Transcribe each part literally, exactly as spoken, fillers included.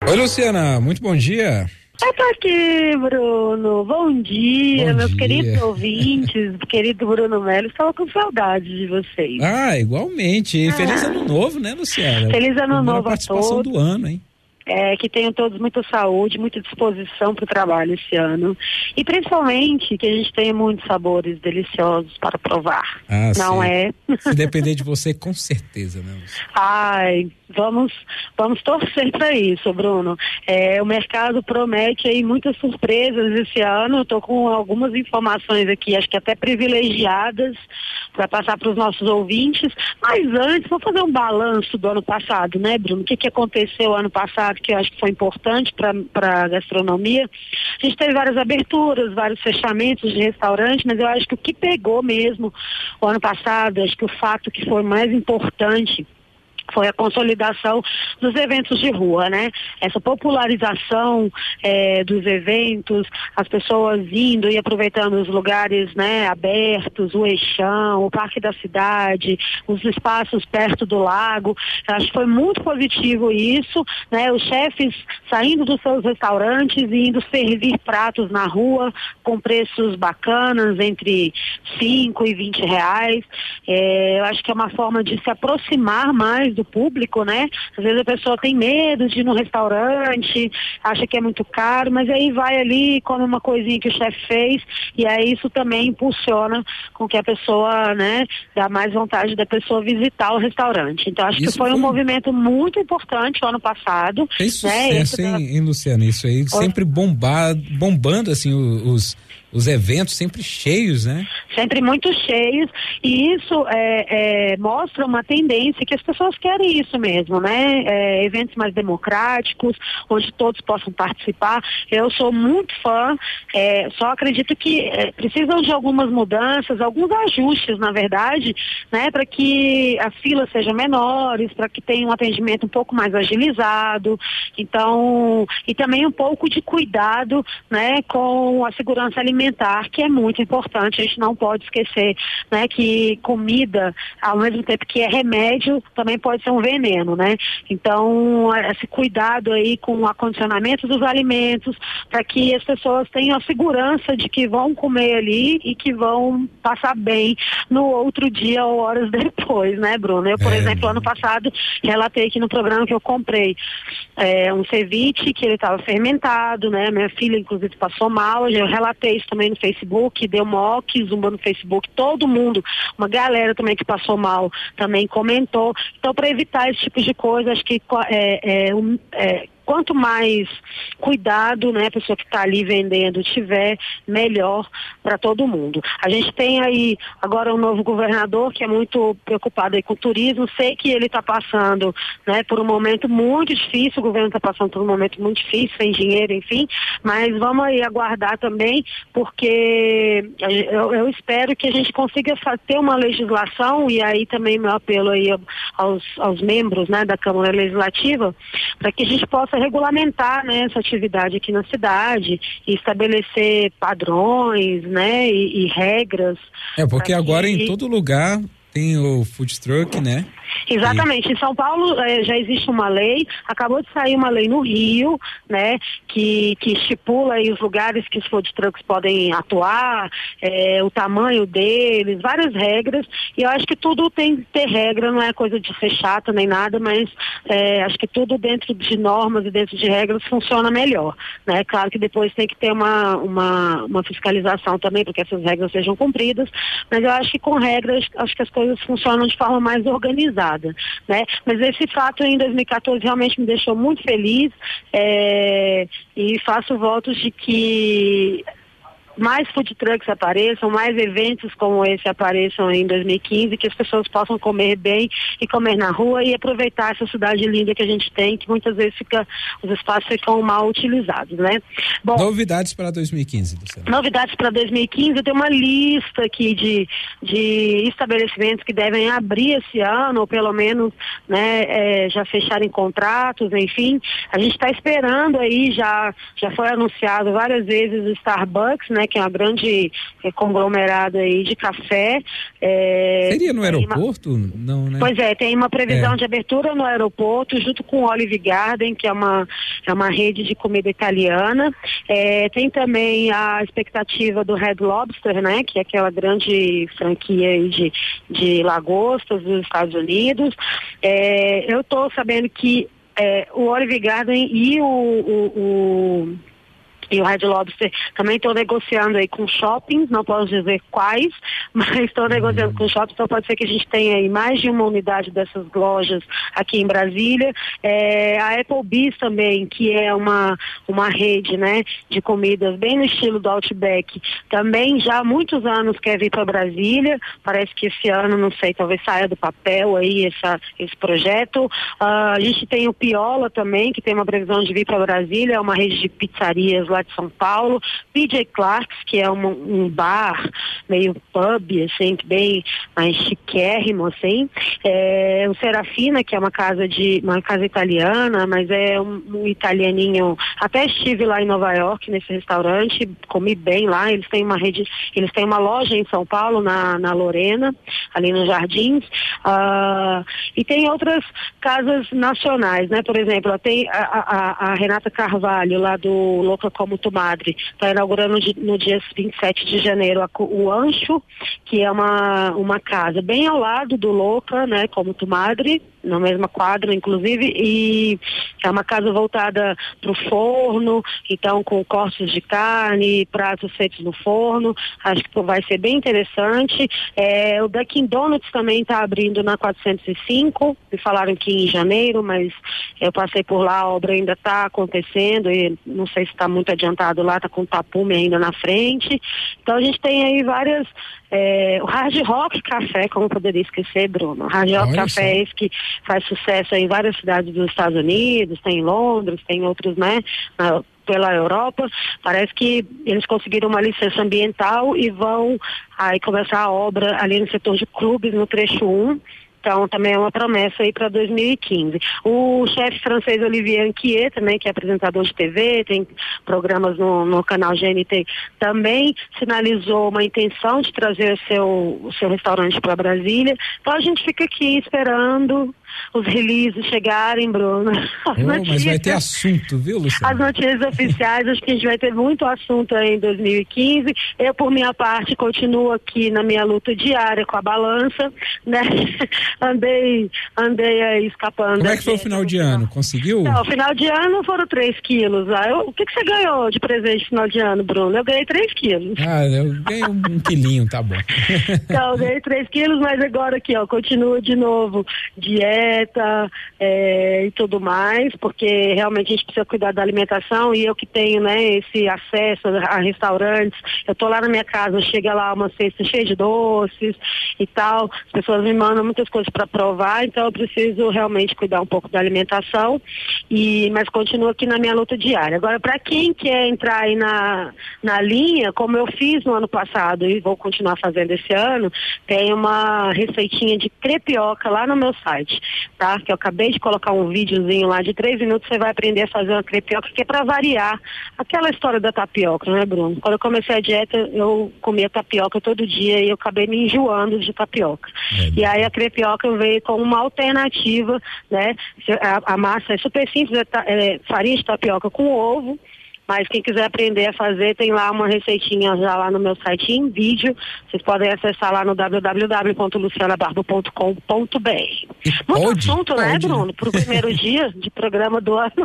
Oi, Luciana, muito bom dia. Eu tô aqui, Bruno. Bom dia, bom meus dia. queridos ouvintes, querido Bruno Melo. Estava com saudade de vocês. Ah, igualmente. Ah. Feliz ano novo, né, Luciana? Feliz ano Primeira novo a participação todos. do ano, hein? É, que tenham todos muita saúde, muita disposição para o trabalho esse ano. E principalmente que a gente tenha muitos sabores deliciosos para provar. Ah, Não sim. é? Se depender de você, com certeza, né, Luciana? Ai, vamos, vamos torcer para isso, Bruno. É, o mercado promete aí muitas surpresas esse ano. Eu tô com algumas informações aqui, acho que até privilegiadas, para passar para os nossos ouvintes. Mas antes, vou fazer um balanço do ano passado, né, Bruno? O que, que aconteceu ano passado, que eu acho que foi importante para a gastronomia. A gente teve várias aberturas, vários fechamentos de restaurante, mas eu acho que o que pegou mesmo o ano passado, acho que o fato que foi mais importante foi a consolidação dos eventos de rua, né? Essa popularização é, dos eventos, as pessoas indo e aproveitando os lugares, né, abertos, o Eixão, o Parque da Cidade, os espaços perto do lago. Eu acho que foi muito positivo isso, né? Os chefes saindo dos seus restaurantes e indo servir pratos na rua com preços bacanas, entre cinco e vinte reais. É, eu acho que é uma forma de se aproximar mais do público, né? Às vezes a pessoa tem medo de ir no restaurante, acha que é muito caro, mas aí vai ali, come uma coisinha que o chefe fez, e aí isso também impulsiona com que a pessoa, né, dá mais vontade da pessoa visitar o restaurante. Então acho Isso que foi, foi um movimento muito importante o ano passado. Fez né? sucesso, da... hein, hein, Luciana? Isso aí, sempre bombar, bombando, assim, os, os eventos sempre cheios, né? Sempre muito cheios, e isso é, é, mostra uma tendência que as pessoas querem isso mesmo, né? É, eventos mais democráticos, onde todos possam participar. Eu sou muito fã, é, só acredito que é, precisam de algumas mudanças, alguns ajustes, na verdade, né? Para que as filas sejam menores, para que tenha um atendimento um pouco mais agilizado, então, e também um pouco de cuidado, né? Com a segurança alimentar, que é muito importante. A gente não pode esquecer, né, que comida, ao mesmo tempo que é remédio, também pode ser um veneno, né? Então, esse cuidado aí com o acondicionamento dos alimentos, para que as pessoas tenham a segurança de que vão comer ali e que vão passar bem no outro dia ou horas depois, né, Bruno? Eu, por é. exemplo, ano passado, relatei aqui no programa que eu comprei é, um ceviche, que ele estava fermentado, né? Minha filha, inclusive, passou mal. Eu relatei isso também no Facebook, deu mock, zumba no Facebook, todo mundo, uma galera também que passou mal, também comentou. Então, para evitar esse tipo de coisa, acho que é, é, um, é, quanto mais cuidado, né, a pessoa que está ali vendendo tiver, melhor para todo mundo. A gente tem aí agora um novo governador que é muito preocupado aí com o turismo. Sei que ele está passando, né, por um momento muito difícil, o governo está passando por um momento muito difícil, sem dinheiro, enfim, mas vamos aí aguardar também, porque eu, eu espero que a gente consiga ter uma legislação, e aí também meu apelo aí aos, aos membros, né, da Câmara Legislativa, para que a gente possa regulamentar, né, essa atividade aqui na cidade e estabelecer padrões, né, e, e regras. É, porque agora que... em todo lugar tem o food truck, né? Exatamente. Em São Paulo eh, já existe uma lei, acabou de sair uma lei no Rio, né, que, que estipula aí os lugares que os food trucks podem atuar, eh, o tamanho deles, várias regras, e eu acho que tudo tem que ter regra, não é coisa de ser chato nem nada, mas eh, acho que tudo dentro de normas e dentro de regras funciona melhor, né? Claro que depois tem que ter uma, uma, uma fiscalização também, para que essas regras sejam cumpridas, mas eu acho que com regras, acho que as coisas funcionam de forma mais organizada. Né? Mas esse fato em dois mil e quatorze realmente me deixou muito feliz, é, e faço votos de que mais food trucks apareçam, mais eventos como esse apareçam em dois mil e quinze, que as pessoas possam comer bem e comer na rua e aproveitar essa cidade linda que a gente tem, que muitas vezes fica, os espaços ficam mal utilizados, né? Bom, novidades para dois mil e quinze, Luciana. Novidades para dois mil e quinze, eu tenho uma lista aqui de, de estabelecimentos que devem abrir esse ano, ou pelo menos, né, é, já fecharem contratos, enfim. A gente está esperando aí, já, já foi anunciado várias vezes o Starbucks, né, que é uma grande é, conglomerado aí de café. É, Seria no aeroporto? Uma... Não, né? Pois é, tem uma previsão é. de abertura no aeroporto, junto com o Olive Garden, que é uma, é uma rede de comida italiana. É, tem também a expectativa do Red Lobster, né? Que é aquela grande franquia aí de, de lagostas dos Estados Unidos. É, eu estou sabendo que é, o Olive Garden e o, o, o e o Red Lobster também estão negociando aí com shoppings, não posso dizer quais, mas estão uhum. negociando com shoppings, então pode ser que a gente tenha aí mais de uma unidade dessas lojas aqui em Brasília. É, a Applebee's também, que é uma, uma rede, né, de comidas bem no estilo do Outback, também já há muitos anos quer vir para Brasília, parece que esse ano, não sei, talvez saia do papel aí essa, esse projeto. Uh, a gente tem o Piola também, que tem uma previsão de vir para Brasília, é uma rede de pizzarias lá de São Paulo. P J Clark's, que é um, um bar meio pub, assim, bem mais chiquérrimo, assim. É, o Serafina, que é uma casa de uma casa italiana, mas é um, um italianinho. Até estive lá em Nova York nesse restaurante, comi bem lá. Eles têm uma rede, eles têm uma loja em São Paulo, na, na Lorena, ali nos Jardins. Uh, e tem outras casas nacionais, né? Por exemplo, tem a, a, a Renata Carvalho, lá do Louca Como Tu Madre, está inaugurando no dia vinte e sete de janeiro a, o Ancho, que é uma, uma casa bem ao lado do Louca, né, Como Tu Madre, na mesma quadra, inclusive, e é uma casa voltada para o forno, então com cortes de carne, pratos feitos no forno. Acho que vai ser bem interessante. É, o Dunkin' Donuts também está abrindo na quatrocentos e cinco, me falaram que em janeiro, mas eu passei por lá, a obra ainda está acontecendo e não sei se está muito adiantado lá, está com tapume ainda na frente. Então a gente tem aí várias... É, o Hard Rock Café, como eu poderia esquecer, Bruno? O Hard Rock Olha Café é esse que faz sucesso em várias cidades dos Estados Unidos, tem em Londres, tem outros, né, na, pela Europa. Parece que eles conseguiram uma licença ambiental e vão aí começar a obra ali no setor de clubes, no trecho um. Então, também é uma promessa aí para dois mil e quinze. O chefe francês Olivier Anquier, também, que é apresentador de T V, tem programas no, no canal G N T, também sinalizou uma intenção de trazer o seu, o seu restaurante para Brasília. Então, a gente fica aqui esperando os releases chegarem, Bruno. Oh, mas vai ter assunto, viu, Luciana? As notícias oficiais, acho que a gente vai ter muito assunto aí em dois mil e quinze. Eu, por minha parte, continuo aqui na minha luta diária com a balança, né? Andei, andei aí escapando. Como é que foi o final de ano? Conseguiu? Não, o final de ano foram três quilos. Ah, eu, o que, que você ganhou de presente no final de ano, Bruno? Eu ganhei três quilos. Ah, eu ganhei um, um quilinho, tá bom. Então, eu ganhei três quilos, mas agora aqui, ó, continuo de novo dieta é, e tudo mais, porque realmente a gente precisa cuidar da alimentação e eu que tenho, né, esse acesso a restaurantes, eu tô lá na minha casa, chega lá uma cesta cheia de doces e tal, as pessoas me mandam muitas coisas para provar, então eu preciso realmente cuidar um pouco da alimentação, e, mas continuo aqui na minha luta diária. Agora, para quem quer entrar aí na, na linha, como eu fiz no ano passado e vou continuar fazendo esse ano, tem uma receitinha de crepioca lá no meu site, tá? Que eu acabei de colocar um videozinho lá de três minutos, você vai aprender a fazer uma crepioca, que é para variar aquela história da tapioca, né, Bruno? Quando eu comecei a dieta, eu comia tapioca todo dia e eu acabei me enjoando de tapioca. É, e aí a crepioca veio como uma alternativa, né? A, a massa é super simples, é, é farinha de tapioca com ovo, mas quem quiser aprender a fazer, tem lá uma receitinha já lá no meu site em vídeo. Vocês podem acessar lá no w w w ponto luciana barbo ponto com ponto b r. Muito pode, assunto, pode, né, Bruno? Pro primeiro dia de programa do ano.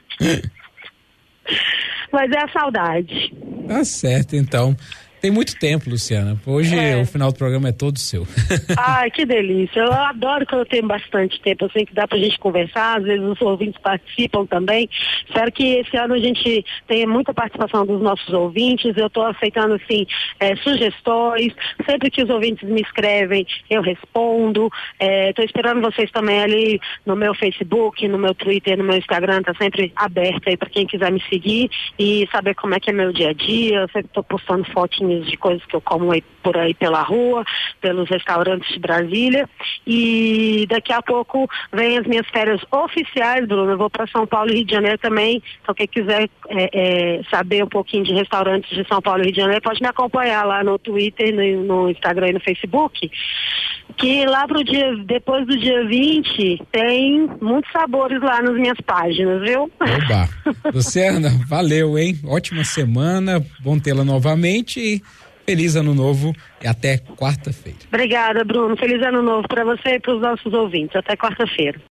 Mas é a saudade. Tá certo, então. Tem muito tempo, Luciana. Hoje é. O final do programa é todo seu. Ai, que delícia. Eu adoro quando eu tenho bastante tempo. Eu sei que dá pra gente conversar, às vezes os ouvintes participam também. Espero que esse ano a gente tenha muita participação dos nossos ouvintes. Eu estou aceitando, assim, é, sugestões. Sempre que os ouvintes me escrevem, eu respondo. Estou é, esperando vocês também ali no meu Facebook, no meu Twitter, no meu Instagram. Tá sempre aberto aí para quem quiser me seguir e saber como é que é meu dia a dia. Eu sempre estou postando fotinhas nomes de coisas que eu como aí, por aí pela rua, pelos restaurantes de Brasília. E daqui a pouco vem as minhas férias oficiais, Bruno. Eu vou para São Paulo e Rio de Janeiro também. Então quem quiser é, é, saber um pouquinho de restaurantes de São Paulo e Rio de Janeiro, pode me acompanhar lá no Twitter, no, no Instagram e no Facebook. Que lá pro dia, depois do dia vinte, tem muitos sabores lá nas minhas páginas, viu? Oba! Luciana, valeu, hein? Ótima semana, bom tê-la novamente e feliz ano novo e até quarta-feira. Obrigada, Bruno. Feliz ano novo para você e para os nossos ouvintes. Até quarta-feira.